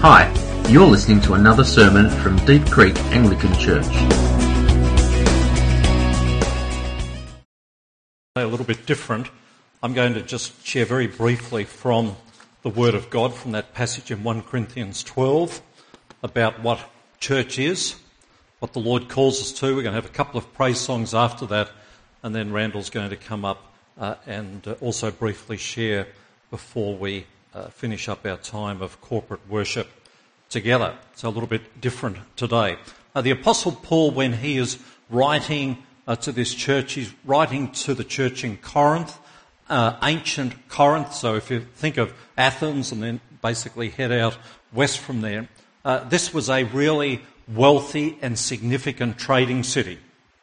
Hi, you're listening to another sermon from Deep Creek Anglican Church. A little bit different. I'm going to just share very briefly from the Word of God, from that passage in 1 Corinthians 12, about what church is, what the Lord calls us to. We're going to have a couple of praise songs after that, and then Randall's going to come up and also briefly share before we finish up our time of corporate worship together. So a little bit different today. The Apostle Paul, when he is writing to this church, he's writing to the church in Corinth, ancient Corinth. So if you think of Athens and then basically head out west from there, this was a really wealthy and significant trading city.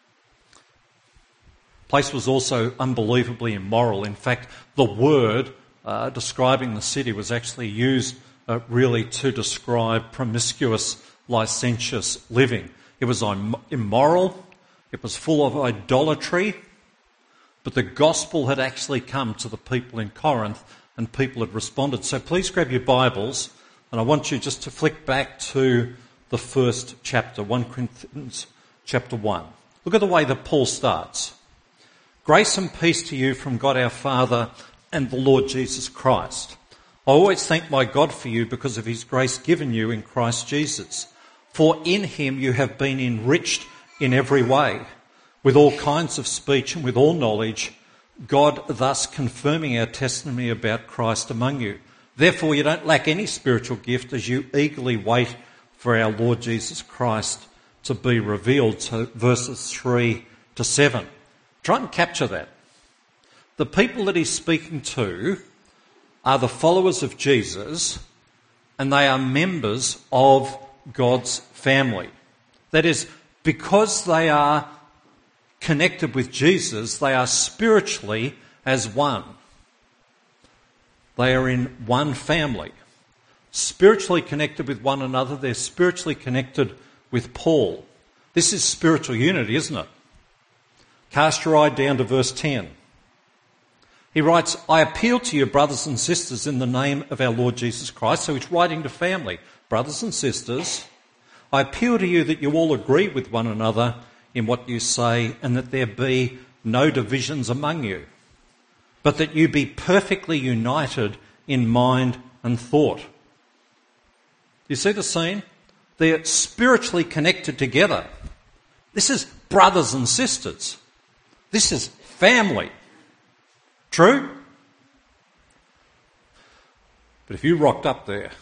The place was also unbelievably immoral. In fact, the word describing the city was actually used really to describe promiscuous, licentious living. It was immoral, it was full of idolatry, but the gospel had actually come to the people in Corinth and people had responded. So please grab your Bibles and I want you just to flick back to the first chapter, 1 Corinthians chapter 1. Look at the way that Paul starts. Grace and peace to you from God our Father and the Lord Jesus Christ. I always thank my God for you because of his grace given you in Christ Jesus. For in him you have been enriched in every way, with all kinds of speech and with all knowledge, God thus confirming our testimony about Christ among you. Therefore you don't lack any spiritual gift as you eagerly wait for our Lord Jesus Christ to be revealed. So verses 3 to 7. Try and capture that. The people that he's speaking to are the followers of Jesus, and they are members of God's family. That is, because they are connected with Jesus, they are spiritually as one. They are in one family. Spiritually connected with one another, they're spiritually connected with Paul. This is spiritual unity, isn't it? Cast your eye down to verse 10. He writes, I appeal to you, brothers and sisters, in the name of our Lord Jesus Christ. So he's writing to family. Brothers and sisters, I appeal to you that you all agree with one another in what you say and that there be no divisions among you, but that you be perfectly united in mind and thought. You see the scene? They're spiritually connected together. This is brothers and sisters. This is family. True? But if you rocked up there,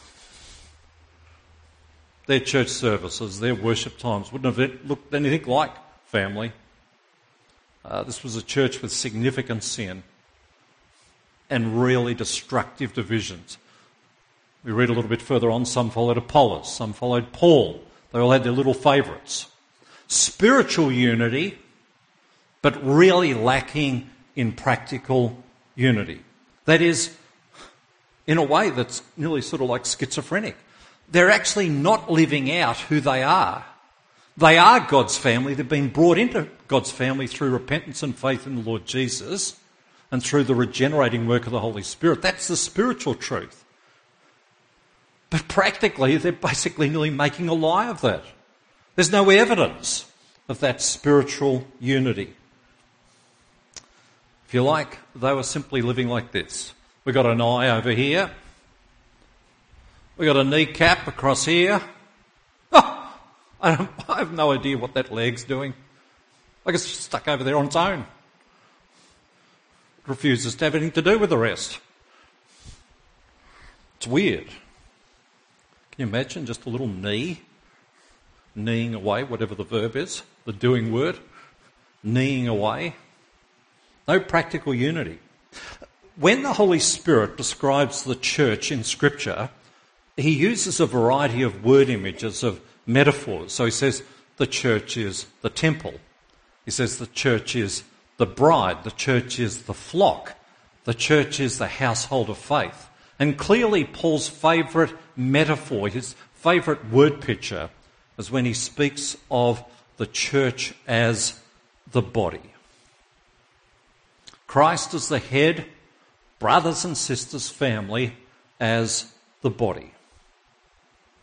their church services, their worship times wouldn't have looked anything like family. This was a church with significant sin and really destructive divisions. We read a little bit further on, some followed Apollos, some followed Paul. They all had their little favourites. Spiritual unity, but really lacking in practical unity. That is, in a way that's nearly sort of like schizophrenic. They're actually not living out who they are. They are God's family. They've been brought into God's family through repentance and faith in the Lord Jesus and through the regenerating work of the Holy Spirit. That's the spiritual truth. But practically, they're basically nearly making a lie of that. There's no evidence of that spiritual unity. If you like, they were simply living like this. We've got an eye over here. We've got a kneecap across here. Oh, I have no idea what that leg's doing. I guess it's stuck over there on its own. It refuses to have anything to do with the rest. It's weird. Can you imagine just a little knee, kneeing away, whatever the verb is, the doing word, kneeing away? No practical unity. When the Holy Spirit describes the church in Scripture, he uses a variety of word images, of metaphors. So he says the church is the temple. He says the church is the bride. The church is the flock. The church is the household of faith. And clearly Paul's favourite metaphor, his favourite word picture, is when he speaks of the church as the body. Christ as the head, brothers and sisters, family as the body.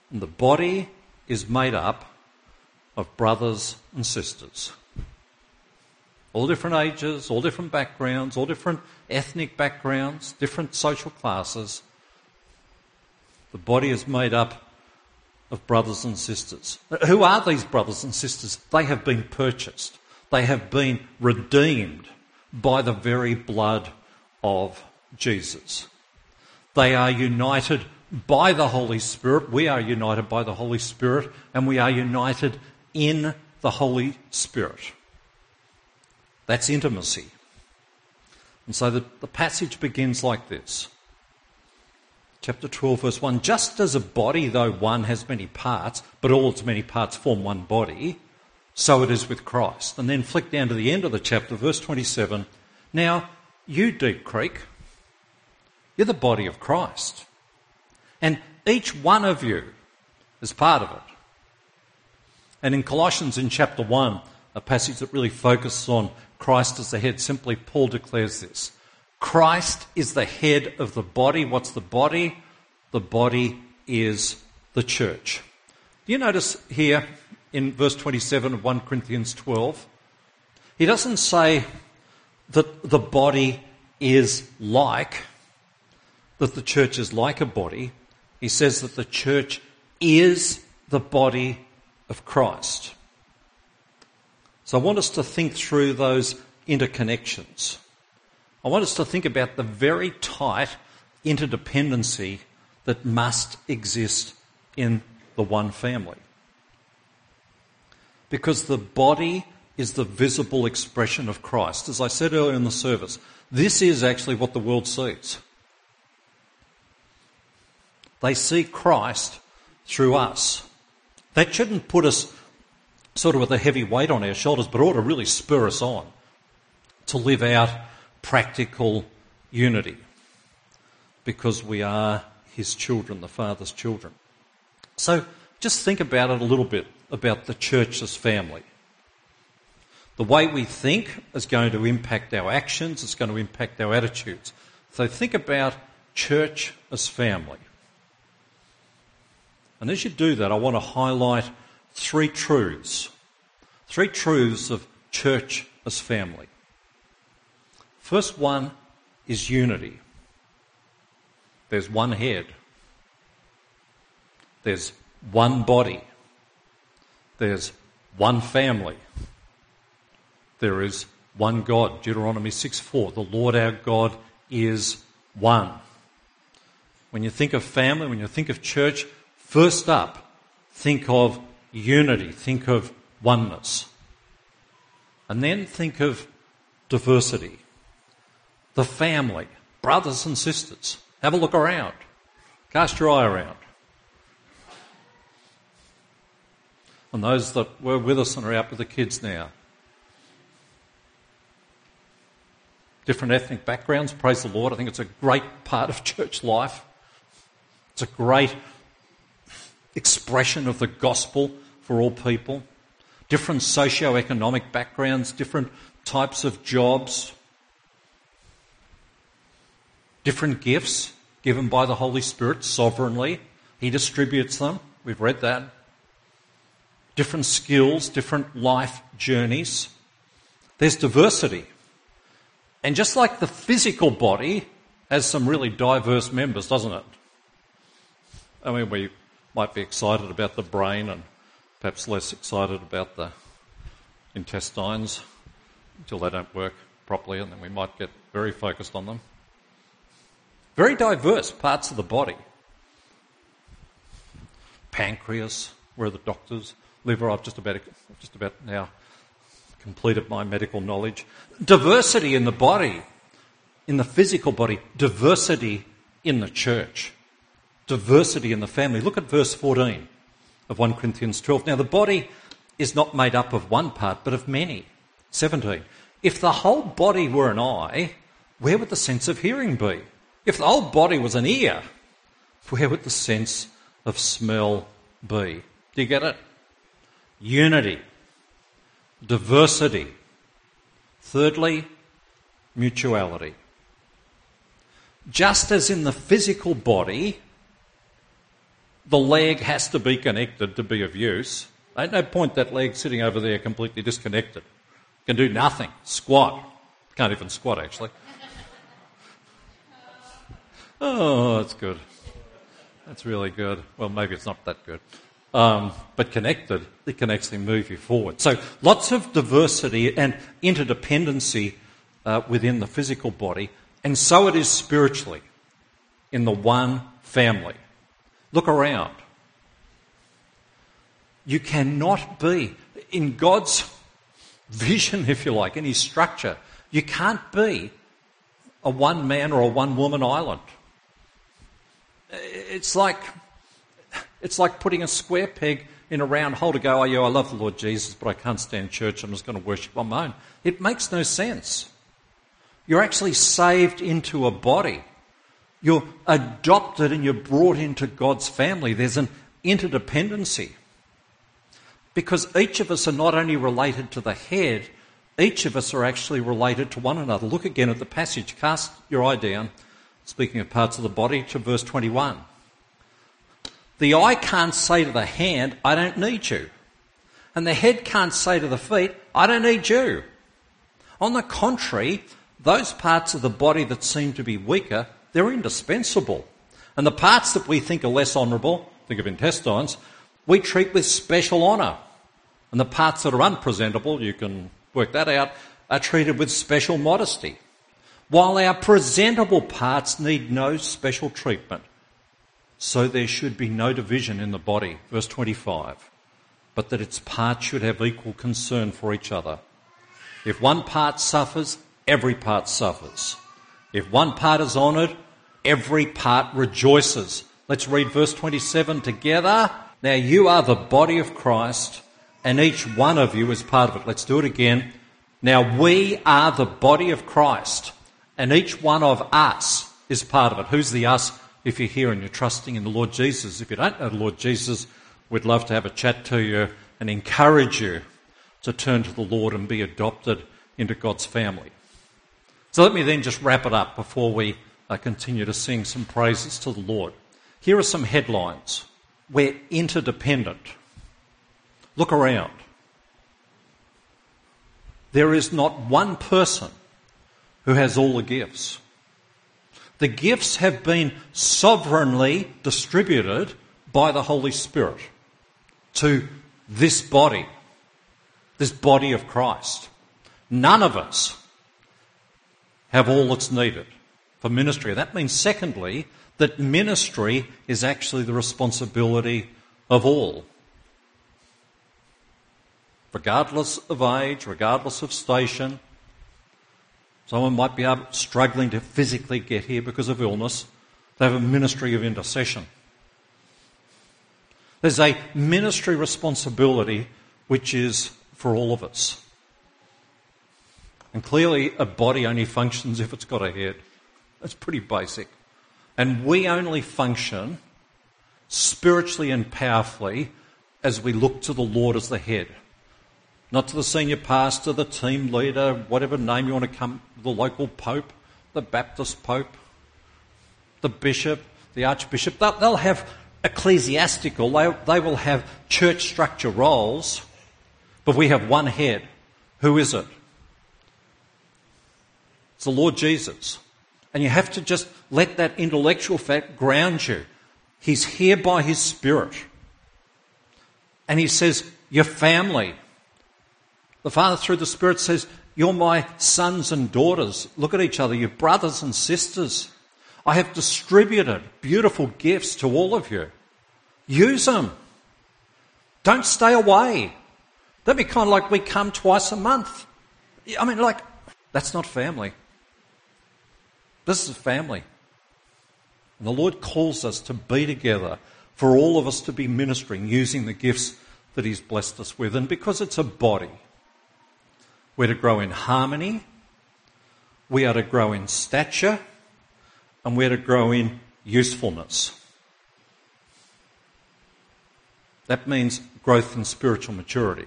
And the body is made up of brothers and sisters. All different ages, all different backgrounds, all different ethnic backgrounds, different social classes. The body is made up of brothers and sisters. Who are these brothers and sisters? They have been purchased. They have been redeemed by the very blood of Jesus. They are united by the Holy Spirit. We are united by the Holy Spirit, and we are united in the Holy Spirit. That's intimacy. And so the passage begins like this. Chapter 12, verse 1. Just as a body, though one, has many parts, but all its many parts form one body, so it is with Christ. And then flick down to the end of the chapter, verse 27. Now, you, Deep Creek, you're the body of Christ. And each one of you is part of it. And in Colossians in chapter 1, a passage that really focuses on Christ as the head, simply Paul declares this. Christ is the head of the body. What's the body? The body is the church. Do you notice here in verse 27 of 1 Corinthians 12, he doesn't say that the body is like, that the church is like a body. He says that the church is the body of Christ. So I want us to think through those interconnections. I want us to think about the very tight interdependency that must exist in the one family. Because the body is the visible expression of Christ. As I said earlier in the service, this is actually what the world sees. They see Christ through us. That shouldn't put us sort of with a heavy weight on our shoulders, but ought to really spur us on to live out practical unity, because we are his children, the Father's children. So just think about it a little bit, about the church as family. The way we think is going to impact our actions, it's going to impact our attitudes. So think about church as family. And as you do that, I want to highlight three truths of church as family. First one is unity. There's one head. There's one body. There's one family. There is one God. Deuteronomy 6:4. The Lord our God is one. When you think of family, when you think of church, first up, think of unity, think of oneness. And then think of diversity. The family, brothers and sisters. Have a look around. Cast your eye around. And those that were with us and are out with the kids now. Different ethnic backgrounds, praise the Lord. I think it's a great part of church life. It's a great expression of the gospel for all people. Different socio-economic backgrounds, different types of jobs, different gifts given by the Holy Spirit sovereignly. He distributes them. We've read that. Different skills, different life journeys. There's diversity. And just like the physical body has some really diverse members, doesn't it? I mean, we might be excited about the brain and perhaps less excited about the intestines until they don't work properly, and then we might get very focused on them. Very diverse parts of the body. Pancreas, where are the doctors? Liver, I've just about now completed my medical knowledge. Diversity in the body, in the physical body. Diversity in the church. Diversity in the family. Look at verse 14 of 1 Corinthians 12. Now the body is not made up of one part, but of many. 17. If the whole body were an eye, where would the sense of hearing be? If the whole body was an ear, where would the sense of smell be? Do you get it? Unity. Diversity. Thirdly, mutuality. Just as in the physical body, the leg has to be connected to be of use. Ain't no point that leg sitting over there completely disconnected. Can do nothing. Squat. Can't even squat, actually. Oh, that's good. That's really good. Well, maybe it's not that good. But connected, it can actually move you forward. So lots of diversity and interdependency within the physical body, and so it is spiritually in the one family. Look around. You cannot be, in God's vision, if you like, in his structure, you can't be a one-man or a one-woman island. It's like putting a square peg in a round hole to go, oh yeah, I love the Lord Jesus, but I can't stand church, I'm just going to worship on my own. It makes no sense. You're actually saved into a body. You're adopted and you're brought into God's family. There's an interdependency. Because each of us are not only related to the head, each of us are actually related to one another. Look again at the passage. Cast your eye down, speaking of parts of the body, to verse 21. The eye can't say to the hand, I don't need you. And the head can't say to the feet, I don't need you. On the contrary, those parts of the body that seem to be weaker, they're indispensable. And the parts that we think are less honourable, think of intestines, we treat with special honour. And the parts that are unpresentable, you can work that out, are treated with special modesty. While our presentable parts need no special treatment. So there should be no division in the body, verse 25, but that its parts should have equal concern for each other. If one part suffers, every part suffers. If one part is honoured, every part rejoices. Let's read verse 27 together. Now you are the body of Christ, and each one of you is part of it. Let's do it again. Now we are the body of Christ, and each one of us is part of it. Who's the us? If you're here and you're trusting in the Lord Jesus. If you don't know the Lord Jesus, we'd love to have a chat to you and encourage you to turn to the Lord and be adopted into God's family. So let me then just wrap it up before we continue to sing some praises to the Lord. Here are some headlines. We're interdependent. Look around. There is not one person who has all the gifts. The gifts have been sovereignly distributed by the Holy Spirit to this body of Christ. None of us have all that's needed for ministry. That means, secondly, that ministry is actually the responsibility of all. Regardless of age, regardless of station. Someone might be struggling to physically get here because of illness. They have a ministry of intercession. There's a ministry responsibility which is for all of us. And clearly a body only functions if it's got a head. That's pretty basic. And we only function spiritually and powerfully as we look to the Lord as the head. Not to the senior pastor, the team leader, whatever name you want to come, the local pope, the Baptist pope, the bishop, the archbishop. They'll have ecclesiastical, they will have church structure roles, but we have one head. Who is it? It's the Lord Jesus. And you have to just let that intellectual fact ground you. He's here by his Spirit. And he says, your family. The Father through the Spirit says, you're my sons and daughters. Look at each other, you're brothers and sisters. I have distributed beautiful gifts to all of you. Use them. Don't stay away. That'd be kind of like we come twice a month. I mean, that's not family. This is family. And the Lord calls us to be together, for all of us to be ministering, using the gifts that he's blessed us with. And because it's a body, we're to grow in harmony, we are to grow in stature, and we're to grow in usefulness. That means growth in spiritual maturity.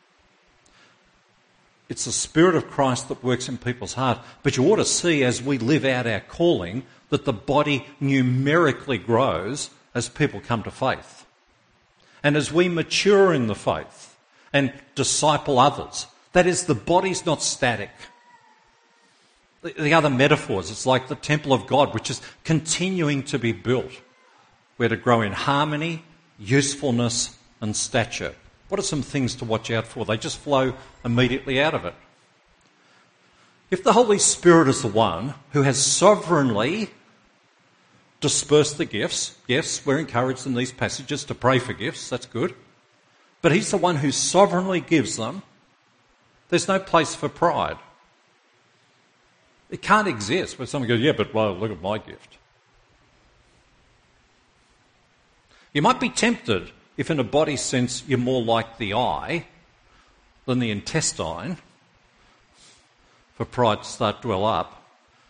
It's the Spirit of Christ that works in people's heart. But you ought to see, as we live out our calling, that the body numerically grows as people come to faith. And as we mature in the faith and disciple others, that is, the body's not static. The other metaphors, it's like the temple of God, which is continuing to be built. We're to grow in harmony, usefulness and stature. What are some things to watch out for? They just flow immediately out of it. If the Holy Spirit is the one who has sovereignly dispersed the gifts, yes, we're encouraged in these passages to pray for gifts, that's good. But he's the one who sovereignly gives them. There's no place for pride. It can't exist where someone goes, yeah, but well, look at my gift. You might be tempted if in a body sense you're more like the eye than the intestine for pride to start to well up.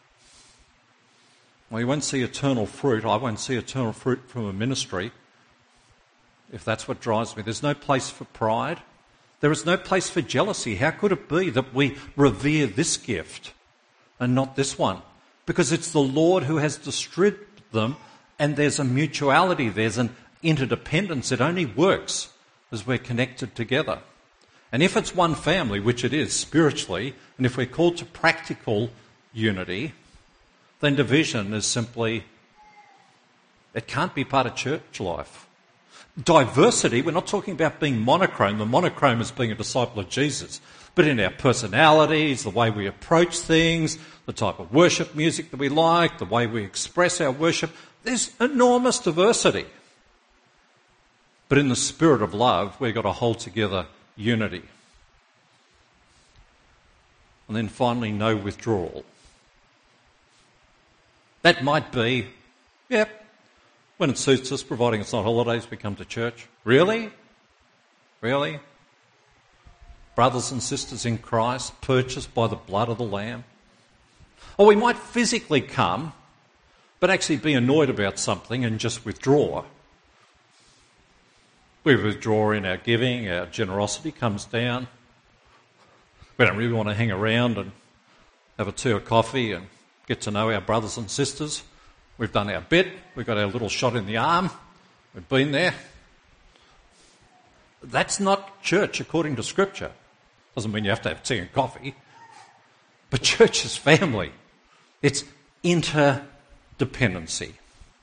Well, you won't see eternal fruit. I won't see eternal fruit from a ministry if that's what drives me. There's no place for pride. There is no place for jealousy. How could it be that we revere this gift and not this one? Because it's the Lord who has distributed them, and there's a mutuality, there's an interdependence. It only works as we're connected together. And if it's one family, which it is spiritually, and if we're called to practical unity, then division is simply, it can't be part of church life. Diversity, we're not talking about being monochrome. The monochrome is being a disciple of Jesus. But in our personalities, the way we approach things, the type of worship music that we like, the way we express our worship, there's enormous diversity. But in the spirit of love, we've got to hold together unity. And then finally, no withdrawal. That might be, when it suits us, providing it's not holidays, we come to church. Really? Really? Brothers and sisters in Christ, purchased by the blood of the Lamb. Or we might physically come, but actually be annoyed about something and just withdraw. We withdraw in our giving, our generosity comes down. We don't really want to hang around and have a tea or coffee and get to know our brothers and sisters. We've done our bit, we've got our little shot in the arm, we've been there. That's not church according to Scripture. Doesn't mean you have to have tea and coffee. But church is family. It's interdependency.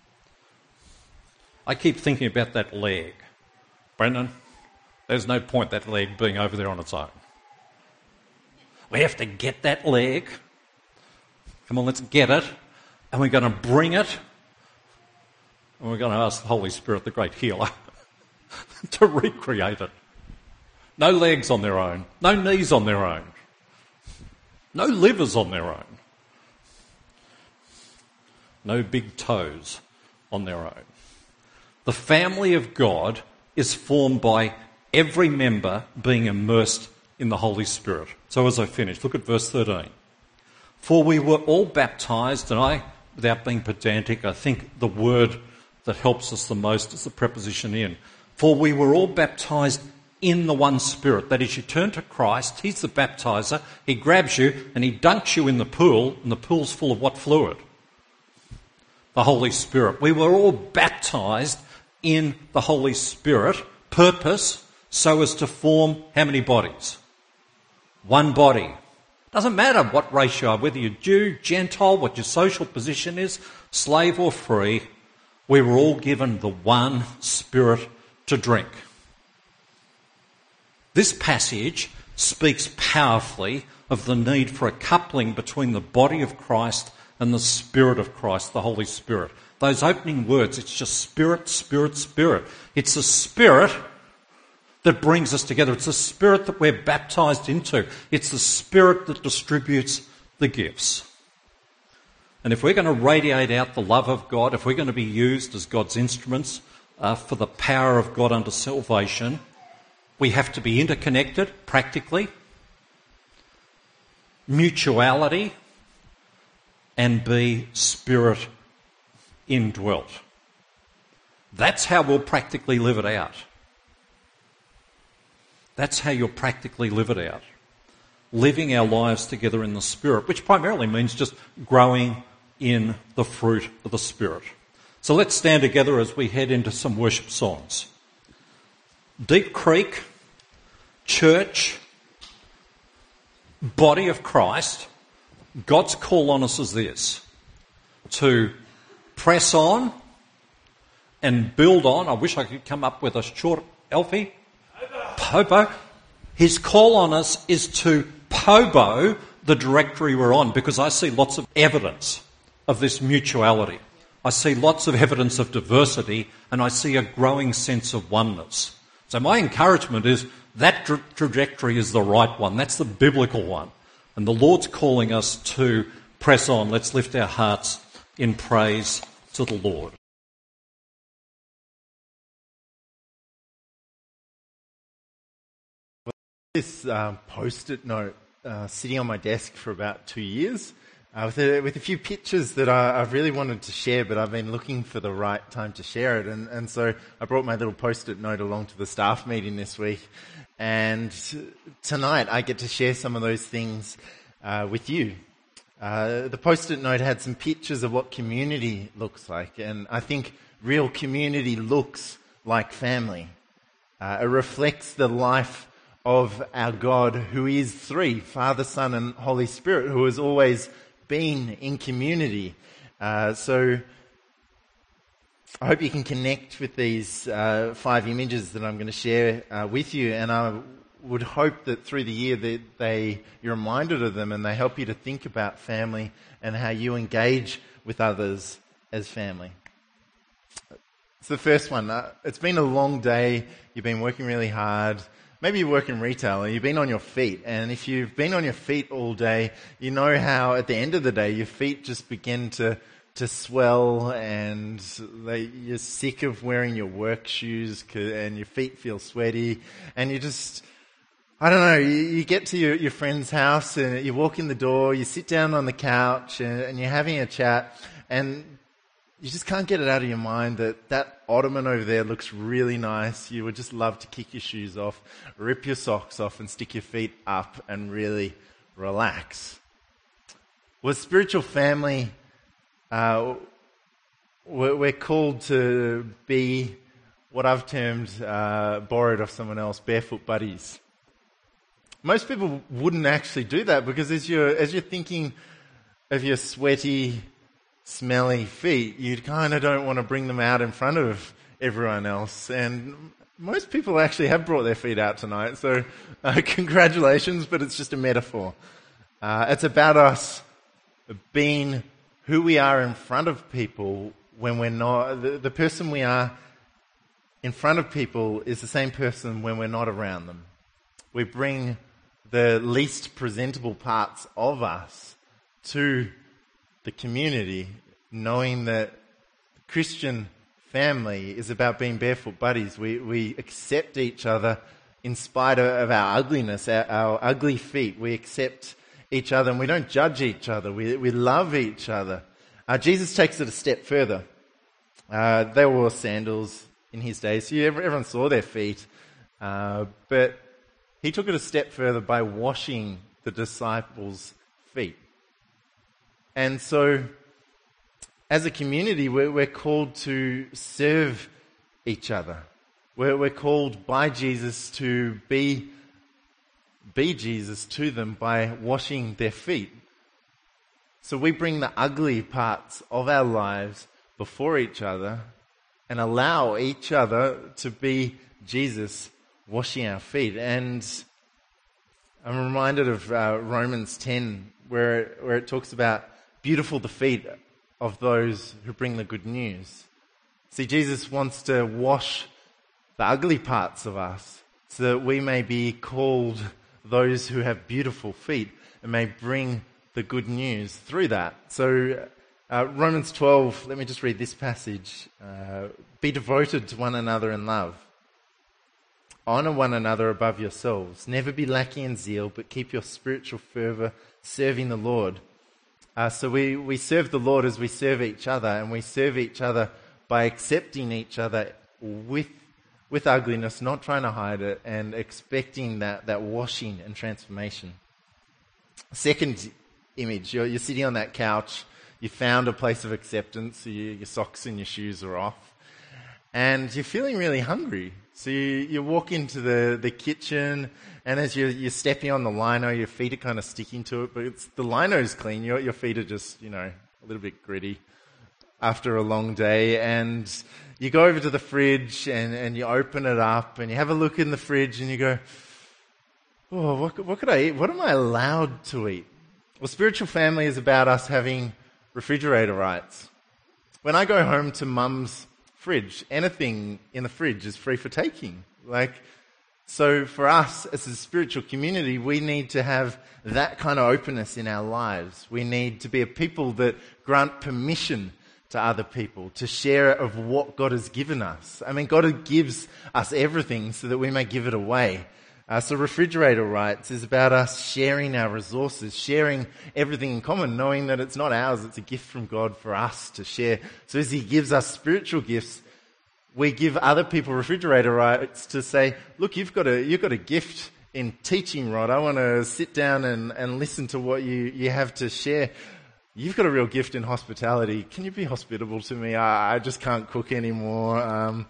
I keep thinking about that leg. Brendan, there's no point that leg being over there on its own. We have to get that leg. Come on, let's get it. And we're going to bring it. And we're going to ask the Holy Spirit, the great healer, to recreate it. No legs on their own. No knees on their own. No livers on their own. No big toes on their own. The family of God is formed by every member being immersed in the Holy Spirit. So as I finish, look at verse 13. For we were all baptised, and without being pedantic, I think the word that helps us the most is the preposition in. For we were all baptised in the one Spirit. That is, you turn to Christ, He's the baptizer, He grabs you and He dunks you in the pool, and the pool's full of what fluid? The Holy Spirit. We were all baptised in the Holy Spirit, purpose, so as to form how many bodies? One body. Doesn't matter what race you are, whether you're Jew, Gentile, what your social position is, slave or free, we were all given the one Spirit to drink. This passage speaks powerfully of the need for a coupling between the body of Christ and the Spirit of Christ, the Holy Spirit. Those opening words, it's just Spirit, Spirit, Spirit. It's the Spirit that brings us together. It's the Spirit that we're baptised into. It's the Spirit that distributes the gifts. And if we're going to radiate out the love of God, if we're going to be used as God's instruments for the power of God unto salvation, we have to be interconnected practically, mutuality, and be Spirit indwelt. That's how we'll practically live it out. That's how you'll practically live it out. Living our lives together in the Spirit, which primarily means just growing in the fruit of the Spirit. So let's stand together as we head into some worship songs. Deep Creek, church, body of Christ, God's call on us is this: to press on and build on. I wish I could come up with a short Alfie. Pobo. His call on us is to pobo the directory we're on, because I see lots of evidence of this mutuality. I see lots of evidence of diversity, and I see a growing sense of oneness. So my encouragement is that trajectory is the right one. That's the biblical one. And the Lord's calling us to press on. Let's lift our hearts in praise to the Lord. This post-it note sitting on my desk for about 2 years with a few pictures that I've really wanted to share, but I've been looking for the right time to share it. And so I brought my little post-it note along to the staff meeting this week. And tonight I get to share some of those things with you. The post-it note had some pictures of what community looks like. And I think real community looks like family. It reflects the life of our God, who is three: Father, Son, and Holy Spirit, who has always been in community. So I hope you can connect with these 5 images that I'm going to share with you, and I would hope that through the year that you're reminded of them and they help you to think about family and how you engage with others as family. So the first one, it's been a long day, you've been working really hard. Maybe you work in retail and you've been on your feet, and if you've been on your feet all day, you know how at the end of the day your feet just begin to swell, and you're sick of wearing your work shoes and your feet feel sweaty, and you just, I don't know, you get to your friend's house and you walk in the door, you sit down on the couch and you're having a chat, and you just can't get it out of your mind that ottoman over there looks really nice. You would just love to kick your shoes off, rip your socks off and stick your feet up and really relax. With spiritual family, we're called to be what I've termed, borrowed off someone else, barefoot buddies. Most people wouldn't actually do that, because as you're thinking of your sweaty, smelly feet, you kind of don't want to bring them out in front of everyone else. And most people actually have brought their feet out tonight, so congratulations, but it's just a metaphor. It's about us being who we are in front of people when we're not. The person we are in front of people is the same person when we're not around them. We bring the least presentable parts of us to the community, knowing that the Christian family is about being barefoot buddies. We accept each other in spite of our ugliness, our ugly feet. We accept each other and we don't judge each other. We love each other. Jesus takes it a step further. They wore sandals in his day, so everyone saw their feet. But he took it a step further by washing the disciples' feet. And so, as a community, we're called to serve each other. We're called by Jesus to be Jesus to them by washing their feet. So we bring the ugly parts of our lives before each other and allow each other to be Jesus washing our feet. And I'm reminded of Romans 10, where it talks about beautiful the feet of those who bring the good news. See, Jesus wants to wash the ugly parts of us so that we may be called those who have beautiful feet and may bring the good news through that. So Romans 12, let me just read this passage. Be devoted to one another in love. Honor one another above yourselves. Never be lacking in zeal, but keep your spiritual fervor serving the Lord. So we serve the Lord as we serve each other, and we serve each other by accepting each other with ugliness, not trying to hide it, and expecting that washing and transformation. Second image, you're sitting on that couch, You found a place of acceptance, so your socks and your shoes are off, and you're feeling really hungry. So you walk into the kitchen, and as you're stepping on the lino, your feet are kind of sticking to it, but the lino's clean. Your feet are just, a little bit gritty after a long day, and you go over to the fridge and you open it up and you have a look in the fridge and you go, oh, what could I eat? What am I allowed to eat? Well, spiritual family is about us having refrigerator rights. When I go home to Mum's fridge, anything in the fridge is free for taking. So for us as a spiritual community, we need to have that kind of openness in our lives. We need to be a people that grant permission to other people to share of what God has given us. I mean, God gives us everything so that we may give it away. So refrigerator rights is about us sharing our resources, sharing everything in common, knowing that it's not ours, it's a gift from God for us to share. So as He gives us spiritual gifts, we give other people refrigerator rights to say, look, you've got a gift in teaching, Rod. I want to sit down and listen to what you have to share. You've got a real gift in hospitality. Can you be hospitable to me? I just can't cook anymore.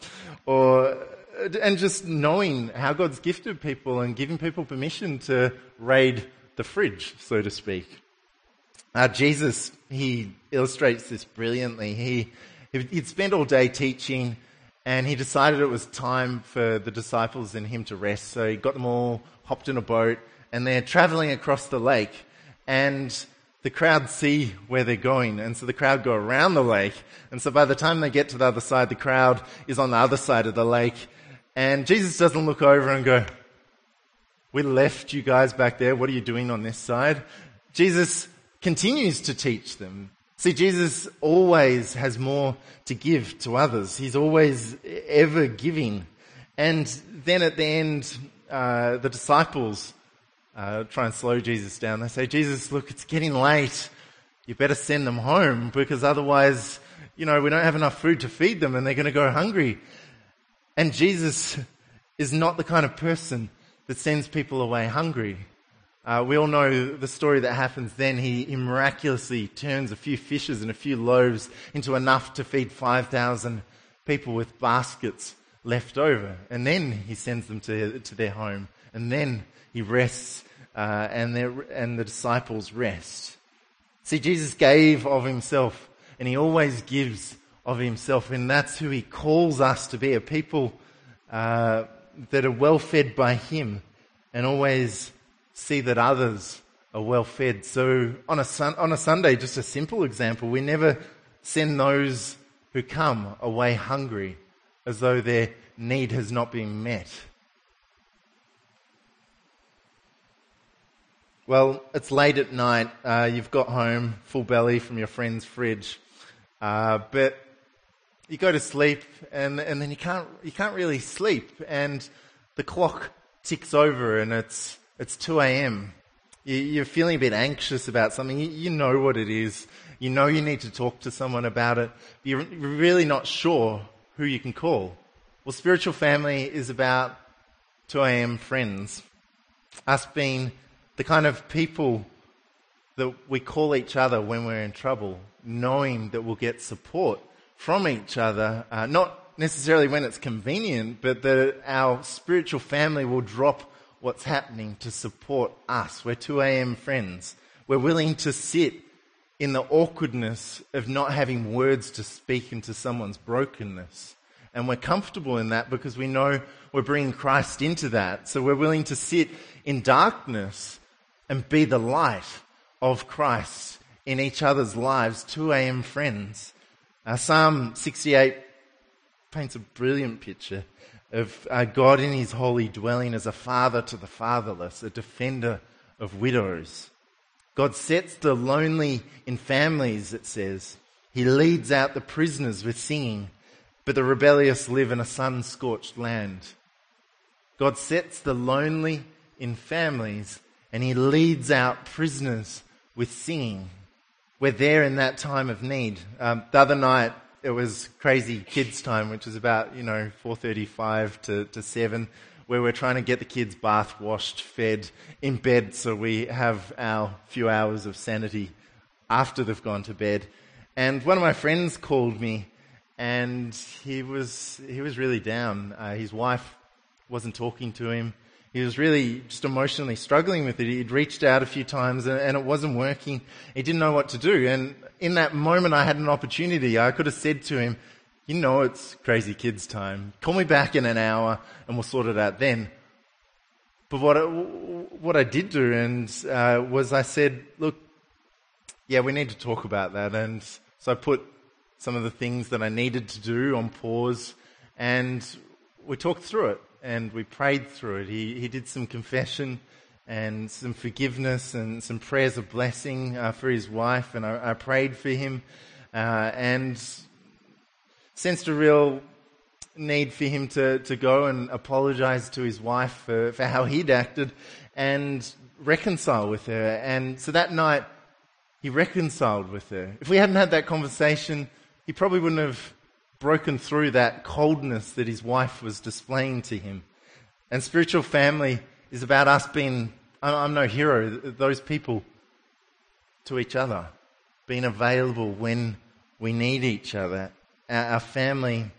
And just knowing how God's gifted people and giving people permission to raid the fridge, so to speak. Jesus, He illustrates this brilliantly. He'd spent all day teaching, and He decided it was time for the disciples and Him to rest. So He got them all hopped in a boat, and they're traveling across the lake, and the crowd see where they're going, and so the crowd go around the lake, and so by the time they get to the other side, the crowd is on the other side of the lake, and Jesus doesn't look over and go, we left you guys back there, what are you doing on this side? Jesus continues to teach them. See, Jesus always has more to give to others. He's always ever giving. And then at the end, the disciples try and slow Jesus down. They say, Jesus, look, it's getting late. You better send them home because otherwise, we don't have enough food to feed them and they're going to go hungry. And Jesus is not the kind of person that sends people away hungry. We all know the story that happens then. He miraculously turns a few fishes and a few loaves into enough to feed 5,000 people with baskets left over. And then He sends them to their home. And then He rests and the disciples rest. See, Jesus gave of Himself, and He always gives of Himself, and that's who He calls us to be, a people that are well fed by Him and always see that others are well fed. So on a Sunday, just a simple example, we never send those who come away hungry as though their need has not been met. Well, it's late at night, you've got home, full belly from your friend's fridge, but you go to sleep and then you can't really sleep, and the clock ticks over and it's 2 a.m. You're feeling a bit anxious about something. You know what it is. You know you need to talk to someone about it. But you're really not sure who you can call. Well, spiritual family is about 2 a.m. friends. Us being the kind of people that we call each other when we're in trouble, knowing that we'll get support from each other, not necessarily when it's convenient, but that our spiritual family will drop what's happening to support us. We're 2 a.m. friends. We're willing to sit in the awkwardness of not having words to speak into someone's brokenness. And we're comfortable in that because we know we're bringing Christ into that. So we're willing to sit in darkness and be the light of Christ in each other's lives, 2 a.m. friends. Psalm 68 paints a brilliant picture of God in His holy dwelling as a father to the fatherless, a defender of widows. God sets the lonely in families, it says. He leads out the prisoners with singing, but the rebellious live in a sun-scorched land. God sets the lonely in families, and He leads out prisoners with singing. We're there in that time of need. The other night, it was crazy kids time, which is about, 4:35 to 7, where we're trying to get the kids bathed, washed, fed, in bed so we have our few hours of sanity after they've gone to bed. And one of my friends called me, and he was really down. His wife wasn't talking to him. He was really just emotionally struggling with it. He'd reached out a few times and it wasn't working. He didn't know what to do. And in that moment, I had an opportunity. I could have said to him, it's crazy kids time. Call me back in an hour and we'll sort it out then. But what I did do was I said, look, yeah, we need to talk about that. And so I put some of the things that I needed to do on pause, and we talked through it. And we prayed through it. He did some confession and some forgiveness and some prayers of blessing for his wife. And I prayed for him and sensed a real need for him to go and apologize to his wife for how he'd acted and reconcile with her. And so that night, he reconciled with her. If we hadn't had that conversation, he probably wouldn't have broken through that coldness that his wife was displaying to him. And spiritual family is about us being, I'm no hero, those people to each other, being available when we need each other. Our family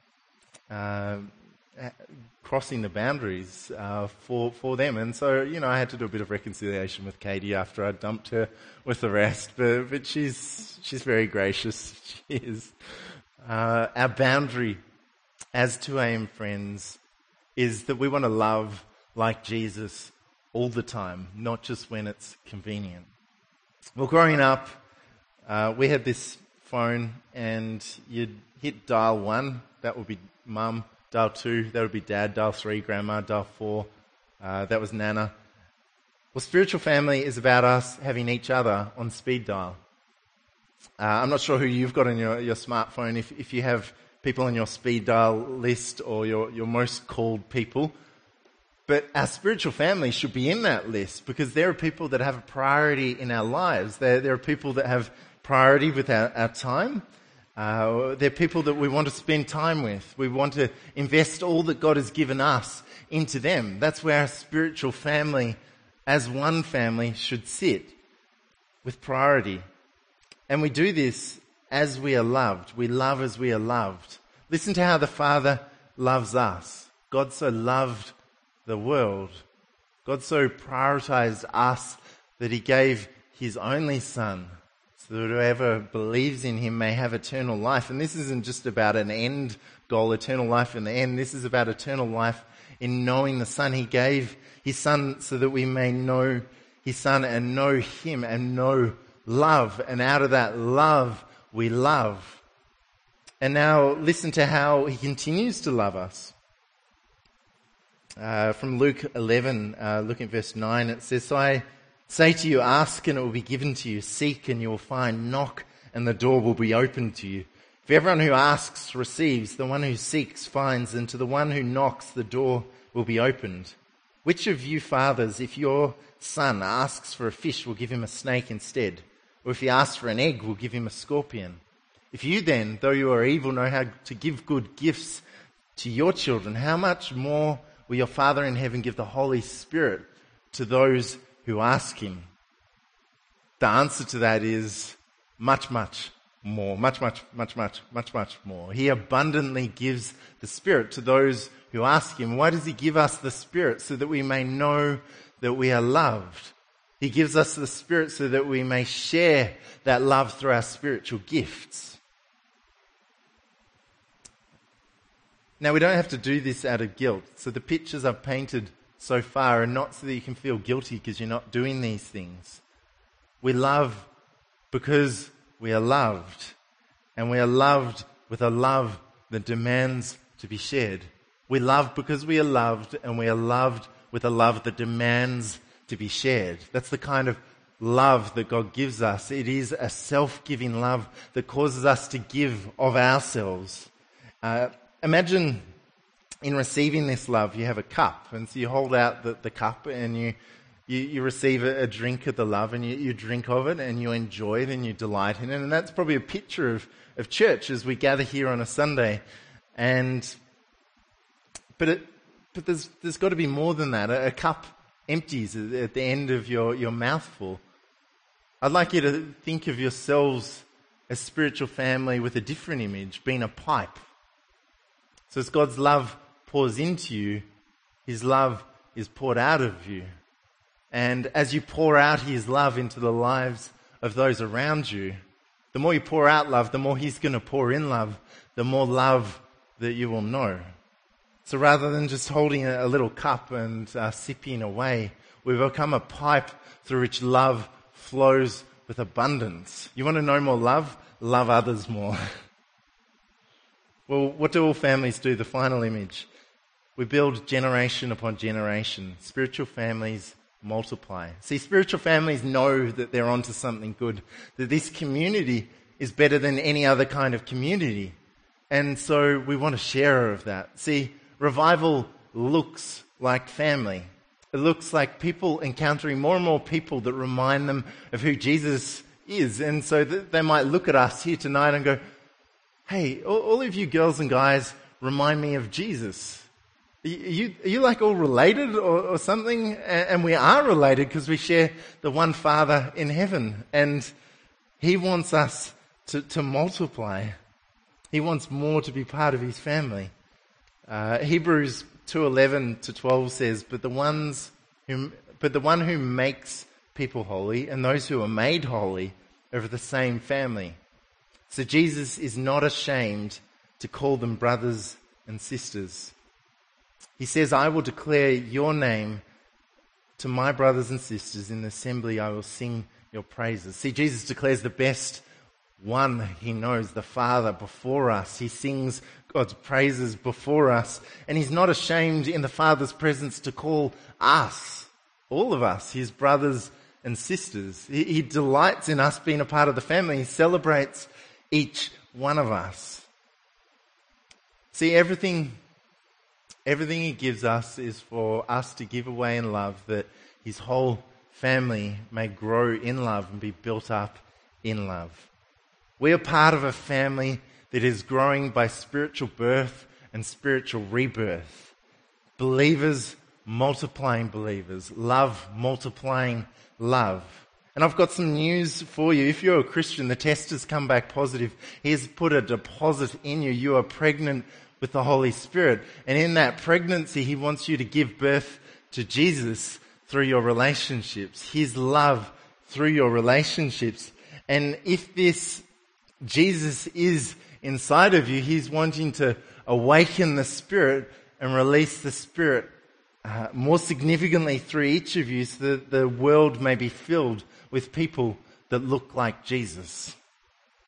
crossing the boundaries for them. And so, I had to do a bit of reconciliation with Katie after I dumped her with the rest, but she's very gracious. She is. Our boundary as 2am friends is that we want to love like Jesus all the time, not just when it's convenient. Well, growing up, we had this phone, and you'd hit dial 1, that would be mum, dial 2, that would be dad, dial 3, grandma, dial 4, that was nana. Well, spiritual family is about us having each other on speed dial. I'm not sure who you've got on your smartphone, if you have people on your speed dial list or your most called people. But our spiritual family should be in that list, because there are people that have a priority in our lives. There are people that have priority with our time. They're people that we want to spend time with. We want to invest all that God has given us into them. That's where our spiritual family, as one family, should sit, with priority. And we do this as we are loved. We love as we are loved. Listen to how the Father loves us. God so loved the world. God so prioritized us that he gave his only Son, so that whoever believes in him may have eternal life. And this isn't just about an end goal, eternal life in the end. This is about eternal life in knowing the Son. He gave his Son so that we may know his Son and know him and know love. And out of that love, we love. And now listen to how he continues to love us. From Luke 11, look at verse 9, it says, "So I say to you, ask and it will be given to you. Seek and you will find. Knock and the door will be opened to you. For everyone who asks receives, the one who seeks finds, and to the one who knocks the door will be opened. Which of you fathers, if your son asks for a fish, will give him a snake instead? Or if he asks for an egg, will give him a scorpion? If you then, though you are evil, know how to give good gifts to your children, how much more will your Father in heaven give the Holy Spirit to those who ask him?" The answer to that is much, much more. Much, much, much, much, much, much more. He abundantly gives the Spirit to those who ask him. Why does he give us the Spirit? So that we may know that we are loved. He gives us the Spirit so that we may share that love through our spiritual gifts. Now, we don't have to do this out of guilt. So the pictures I've painted so far are not so that you can feel guilty because you're not doing these things. We love because we are loved. And we are loved with a love that demands to be shared. We love because we are loved, and we are loved with a love that demands to be shared. That's the kind of love that God gives us. It is a self-giving love that causes us to give of ourselves. Imagine in receiving this love, you have a cup, and so you hold out the cup and you receive a drink of the love, and you drink of it and you enjoy it and you delight in it. And that's probably a picture of church as we gather here on a Sunday. But there's got to be more than that. A cup empties at the end of your mouthful. I'd like you to think of yourselves a spiritual family with a different image, being a pipe. So as God's love pours into you, his love is poured out of you. And as you pour out his love into the lives of those around you, the more you pour out love, the more he's going to pour in love, the more love that you will know. So rather than just holding a little cup and sipping away, we become a pipe through which love flows with abundance. You want to know more love? Love others more. Well, what do all families do? The final image. We build generation upon generation. Spiritual families multiply. See, spiritual families know that they're onto something good, that this community is better than any other kind of community. And so we want to share of that. See, revival looks like family. It looks like people encountering more and more people that remind them of who Jesus is. And so they might look at us here tonight and go, hey, all of you girls and guys remind me of Jesus. Are you like all related or something? And we are related because we share the one Father in heaven. And he wants us to multiply. He wants more to be part of his family. Hebrews 2:11-12 says, But the one who makes people holy and those who are made holy are of the same family. So Jesus is not ashamed to call them brothers and sisters. He says, I will declare your name to my brothers and sisters. In the assembly I will sing your praises. See, Jesus declares the best one he knows, the Father, before us. He sings God's praises before us. And he's not ashamed in the Father's presence to call us, all of us, his brothers and sisters. He delights in us being a part of the family. He celebrates each one of us. See, everything he gives us is for us to give away in love, that his whole family may grow in love and be built up in love. We are part of a family that is growing by spiritual birth and spiritual rebirth. Believers multiplying believers, love multiplying love. And I've got some news for you. If you're a Christian, the test has come back positive. He has put a deposit in you. You are pregnant with the Holy Spirit. And in that pregnancy, he wants you to give birth to Jesus through your relationships, his love through your relationships. And if this Jesus is inside of you, he's wanting to awaken the Spirit and release the Spirit more significantly through each of you so that the world may be filled with people that look like Jesus.